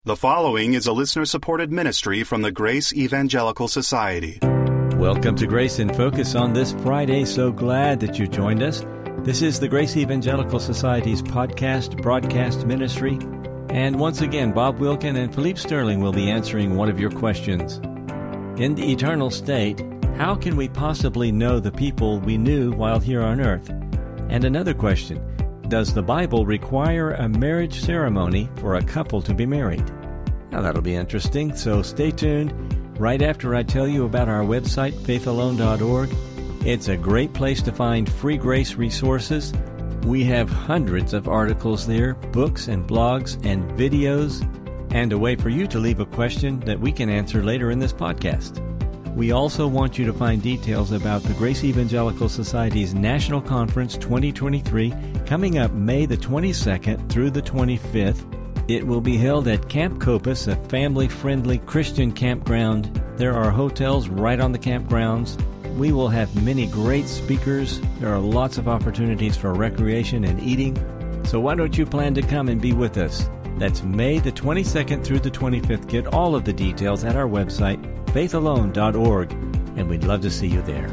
The following is a listener-supported ministry from the Grace Evangelical Society. Welcome to Grace in Focus on this Friday. So glad that you joined us. This is the Grace Evangelical Society's podcast broadcast ministry. And once again, Bob Wilkin and Philippe Sterling will be answering one of your questions. In the eternal state, how can we possibly know the people we knew while here on earth? And another question, does the Bible require a marriage ceremony for a couple to be married? Now that'll be interesting, so stay tuned. Right after I tell you about our website, faithalone.org, it's a great place to find free grace resources. We have hundreds of articles there, books and blogs and videos, and a way for you to leave a question that we can answer later in this podcast. We also want you to find details about the Grace Evangelical Society's National Conference 2023 coming up May the 22nd through the 25th. It will be held at Camp Copus, a family-friendly Christian campground. There are hotels right on the campgrounds. We will have many great speakers. There are lots of opportunities for recreation and eating. So why don't you plan to come and be with us? That's May the 22nd through the 25th. Get all of the details at our website, faithalone.org, and we'd love to see you there.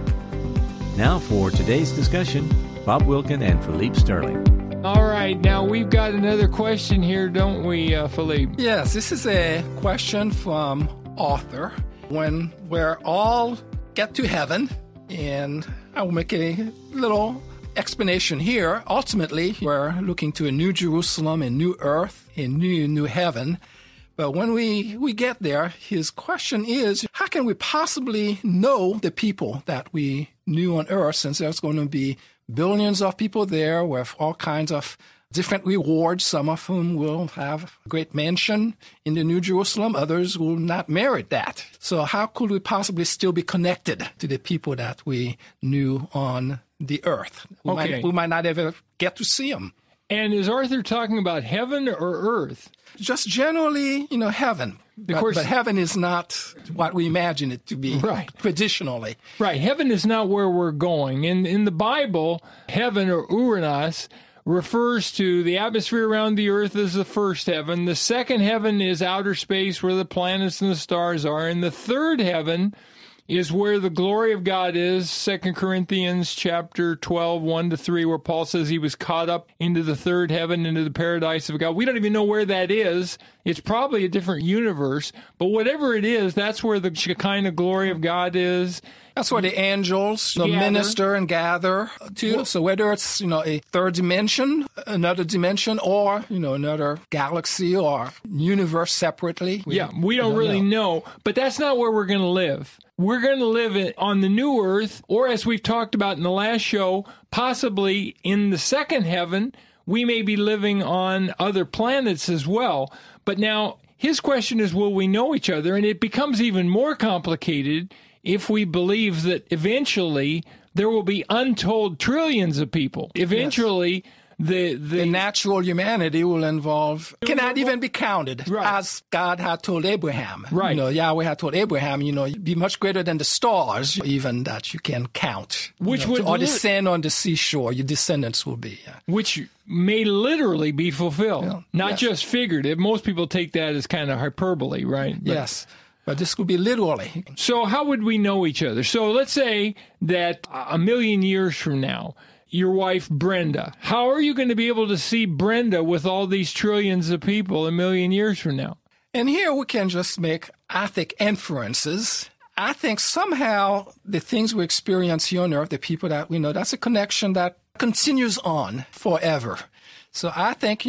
Now for today's discussion, Bob Wilkin and Philippe Sterling. All right, now we've got another question here, don't we, Philippe? Yes, this is a question from Arthur. When we're all get to heaven, and I'll make a little explanation here. Ultimately, we're looking to a new Jerusalem, a new earth, a new heaven. But when we get there, his question is, how can we possibly know the people that we knew on earth, since there's going to be billions of people there with all kinds of different rewards, some of whom will have a great mansion in the New Jerusalem, others will not merit that. So how could we possibly still be connected to the people that we knew on the earth? We might not ever get to see them. And is Arthur talking about heaven or earth? Just generally, heaven. But heaven is not what we imagine it to be traditionally. Right. Heaven is not where we're going. In the Bible, heaven, or Uranus, refers to the atmosphere around the earth as the first heaven. The second heaven is outer space where the planets and the stars are. And the third heaven is where the glory of God is, 2 Corinthians chapter 12, 1-3, where Paul says he was caught up into the third heaven, into the paradise of God. We don't even know where that is. It's probably a different universe, but whatever it is, that's where the Shekinah glory of God is. That's where the angels minister and gather to. Well, so whether it's, a third dimension, another dimension, or, another galaxy or universe separately. We don't really know. But that's not where we're going to live. We're going to live on the new earth, or as we've talked about in the last show, possibly in the second heaven. We may be living on other planets as well. But now his question is, will we know each other? And it becomes even more complicated if we believe that eventually there will be untold trillions of people. Eventually, the natural humanity will cannot even be counted, as God had told Abraham. Right. Yahweh had told Abraham, be much greater than the stars, even that you can count. Or the sand on the seashore, your descendants will be. Which may literally be fulfilled, not just figurative. Most people take that as kind of hyperbole, right? Yes. But this could be literally. So how would we know each other? So let's say that 1,000,000 years from now, your wife, Brenda, how are you going to be able to see Brenda with all these trillions of people 1,000,000 years from now? And here we can just make, I think, inferences. I think somehow the things we experience here on earth, the people that we know, that's a connection that continues on forever. So I think,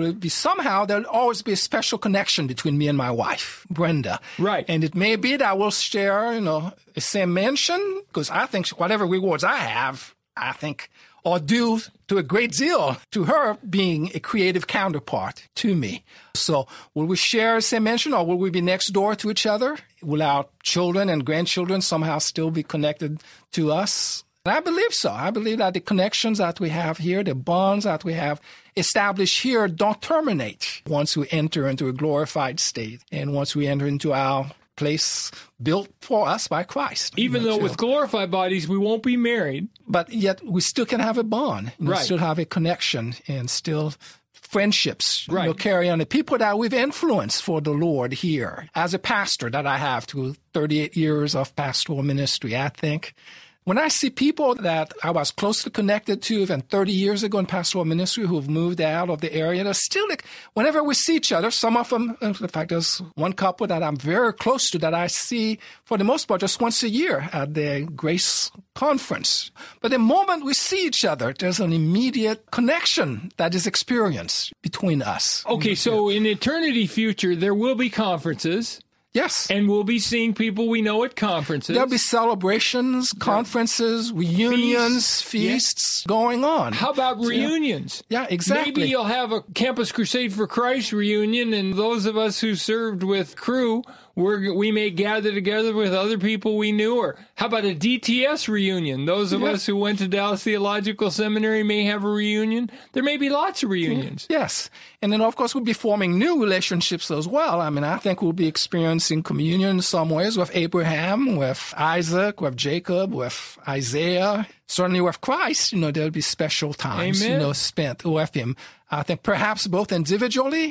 there'll always be a special connection between me and my wife, Brenda. Right. And it may be that we'll share, the same mansion, because I think whatever rewards I have, are due to a great deal to her being a creative counterpart to me. So will we share the same mansion, or will we be next door to each other? Will our children and grandchildren somehow still be connected to us? And I believe so. I believe that the connections that we have here, the bonds that we have established here, don't terminate once we enter into a glorified state and once we enter into our place built for us by Christ. Even though with glorified bodies, we won't be married. But yet we still can have a bond. Still have a connection and still friendships, Right. carry on. The people that we've influenced for the Lord here. As a pastor that I have through 38 years of pastoral ministry, I think when I see people that I was closely connected to even 30 years ago in pastoral ministry who have moved out of the area, they're still, whenever we see each other, some of them, in fact, there's one couple that I'm very close to that I see for the most part just once a year at the Grace Conference. But the moment we see each other, there's an immediate connection that is experienced between us. Okay, so in eternity future, there will be conferences. Yes. And we'll be seeing people we know at conferences. There'll be celebrations, conferences, reunions, feasts going on. How about reunions? Yeah, exactly. Maybe you'll have a Campus Crusade for Christ reunion, and those of us who served with Cru, we may gather together with other people we knew. Or how about a DTS reunion? Those of us who went to Dallas Theological Seminary may have a reunion. There may be lots of reunions. Yes. And then, of course, we'll be forming new relationships as well. I mean, I think we'll be experiencing communion in some ways with Abraham, with Isaac, with Jacob, with Isaiah. Certainly with Christ, there'll be special times, spent with him. I think perhaps both individually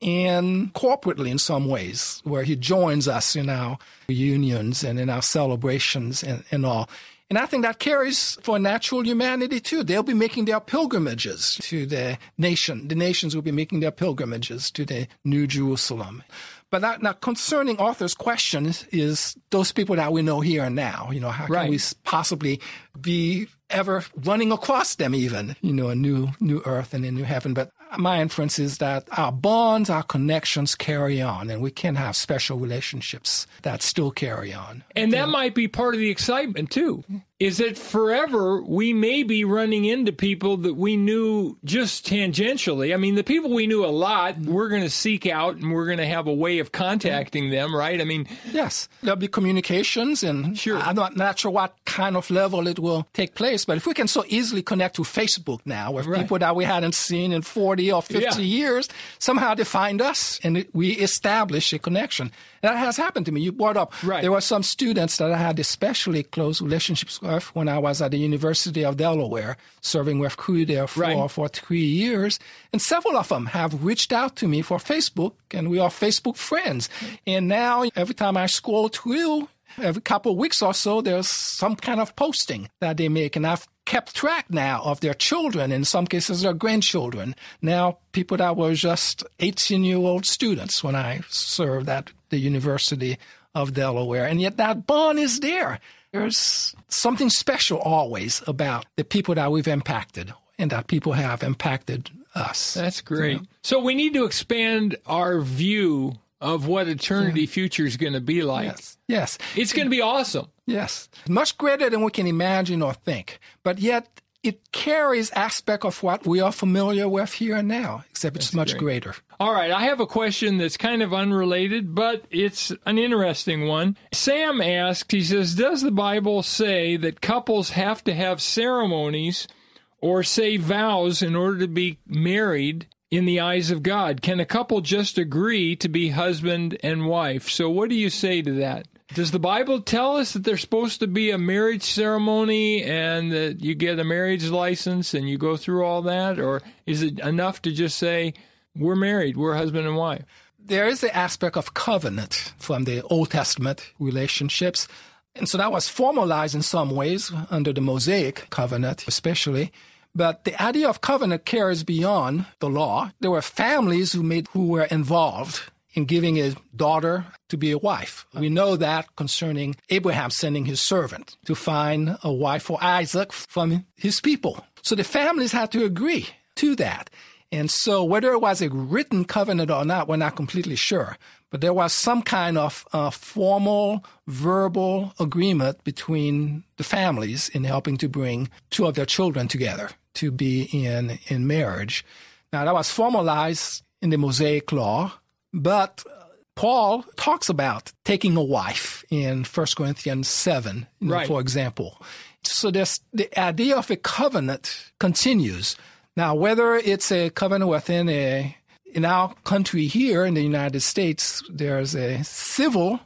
and corporately in some ways, where he joins us in our reunions and in our celebrations and all. And I think that carries for natural humanity, too. They'll be making their pilgrimages to the nation. The nations will be making their pilgrimages to the New Jerusalem. But now concerning Arthur's question is those people that we know here and now. How can we possibly be ever running across them even, a new earth and a new heaven? But my inference is that our bonds, our connections carry on, and we can have special relationships that still carry on. And that might be part of the excitement, too, is that forever we may be running into people that we knew just tangentially. I mean, the people we knew a lot, we're going to seek out, and we're going to have a way of contacting them, right? I mean, yes, there'll be communications, and sure. I'm not sure what kind of level it will take place, but if we can so easily connect to Facebook now with people that we hadn't seen in 40 or 50 years, somehow they find us and we establish a connection. And that has happened to me. You brought up, there were some students that I had especially close relationships with when I was at the University of Delaware, serving with Cru there for 3 years. And several of them have reached out to me for Facebook, and we are Facebook friends. And now every time I scroll through, every couple of weeks or so, there's some kind of posting that they make. And I've kept track now of their children, in some cases their grandchildren. Now, people that were just 18-year-old students when I served at the University of Delaware. And yet that bond is there. There's something special always about the people that we've impacted and that people have impacted us. That's great. So we need to expand our view of what eternity future is going to be like. Yes. It's going to be awesome. Yes. Much greater than we can imagine or think. But yet it carries aspect of what we are familiar with here and now, except it's much greater. All right. I have a question that's kind of unrelated, but it's an interesting one. Sam asked, he says, does the Bible say that couples have to have ceremonies or say vows in order to be married in the eyes of God? Can a couple just agree to be husband and wife? So what do you say to that? Does the Bible tell us that there's supposed to be a marriage ceremony and that you get a marriage license and you go through all that? Or is it enough to just say, we're married, we're husband and wife? There is the aspect of covenant from the Old Testament relationships. And so that was formalized in some ways under the Mosaic covenant especially. But the idea of covenant carries beyond the law. There were families who were involved in giving a daughter to be a wife. We know that concerning Abraham sending his servant to find a wife for Isaac from his people. So the families had to agree to that. And so whether it was a written covenant or not, we're not completely sure. But there was some kind of formal, verbal agreement between the families in helping to bring two of their children together to be in marriage. Now, that was formalized in the Mosaic law, but Paul talks about taking a wife in 1 Corinthians 7, for example. So the idea of a covenant continues. Now, whether it's a covenant within in our country here in the United States, there's a civil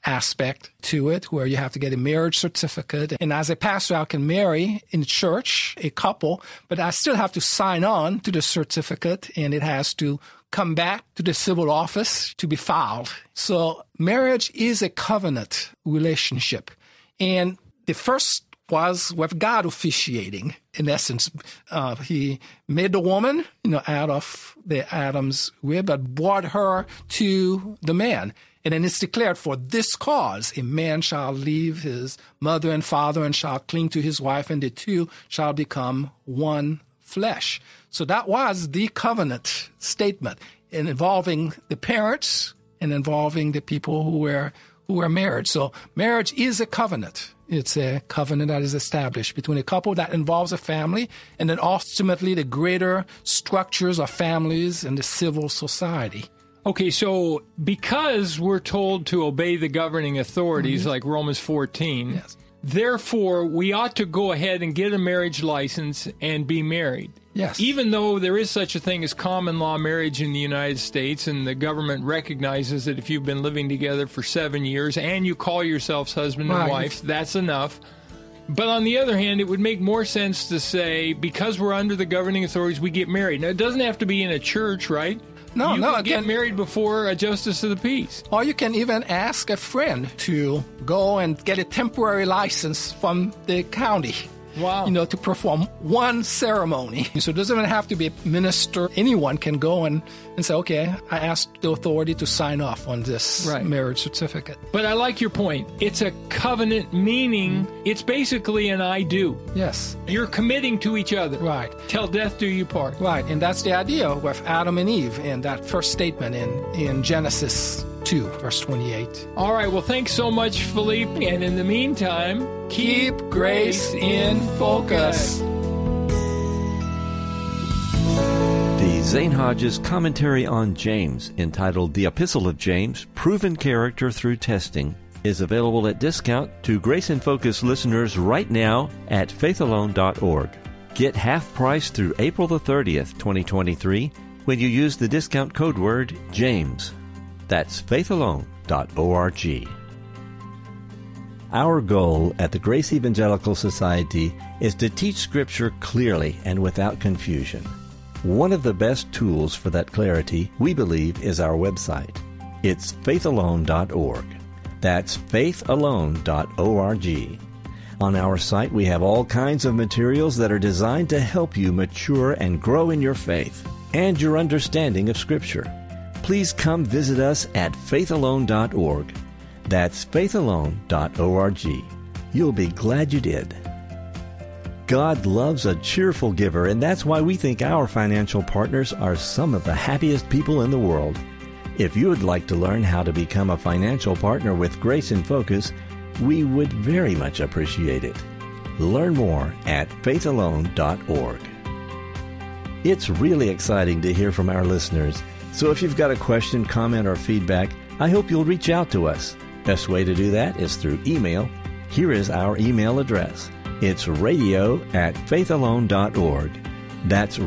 aspect to it where you have to get a marriage certificate. And as a pastor, I can marry in church a couple, but I still have to sign on to the certificate, and it has to come back to the civil office to be filed. So marriage is a covenant relationship. And the first was with God officiating. In essence, he made the woman, out of the Adam's rib, but brought her to the man. And then it's declared, for this cause, a man shall leave his mother and father and shall cling to his wife, and the two shall become one flesh. So that was the covenant statement, involving the parents and involving the people who were married. So marriage is a covenant. It's a covenant that is established between a couple that involves a family, and then ultimately the greater structures of families and the civil society. Okay, so because we're told to obey the governing authorities, like Romans 14, Yes. Therefore we ought to go ahead and get a marriage license and be married. Yes. Even though there is such a thing as common law marriage in the United States, and the government recognizes that if you've been living together for 7 years and you call yourselves husband and Right. wife, that's enough. But on the other hand, it would make more sense to say, because we're under the governing authorities, we get married. Now, it doesn't have to be in a church, right? No, you no, can get again- married before a justice of the peace. Or you can even ask a friend to go and get a temporary license from the county. Wow. To perform one ceremony. So it doesn't even have to be a minister. Anyone can go and say, okay, I asked the authority to sign off on this Right. marriage certificate. But I like your point. It's a covenant, meaning it's basically an I do. Yes. You're committing to each other. Right. Till death do you part. Right. And that's the idea with Adam and Eve in that first statement in Genesis 2, verse 28. All right. Well, thanks so much, Philippe. And in the meantime, Keep grace in focus. The Zane Hodges commentary on James, entitled The Epistle of James, Proven Character Through Testing, is available at discount to Grace in Focus listeners right now at faithalone.org. Get half price through April the 30th, 2023, when you use the discount code word JAMES. That's faithalone.org. Our goal at the Grace Evangelical Society is to teach Scripture clearly and without confusion. One of the best tools for that clarity, we believe, is our website. It's faithalone.org. That's faithalone.org. On our site, we have all kinds of materials that are designed to help you mature and grow in your faith and your understanding of Scripture. Please come visit us at faithalone.org. That's faithalone.org. You'll be glad you did. God loves a cheerful giver, and that's why we think our financial partners are some of the happiest people in the world. If you would like to learn how to become a financial partner with Grace in Focus, we would very much appreciate it. Learn more at faithalone.org. It's really exciting to hear from our listeners, so if you've got a question, comment, or feedback, I hope you'll reach out to us. Best way to do that is through email. Here is our email address. It's radio@faithalone.org. That's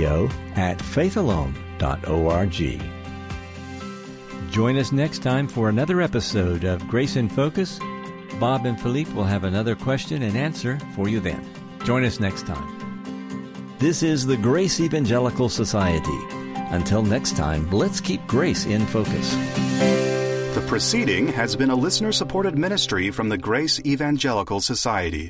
radio@faithalone.org. Join us next time for another episode of Grace in Focus. Bob and Philippe will have another question and answer for you then. Join us next time. This is the Grace Evangelical Society. Until next time, let's keep grace in focus. The proceeding has been a listener-supported ministry from the Grace Evangelical Society.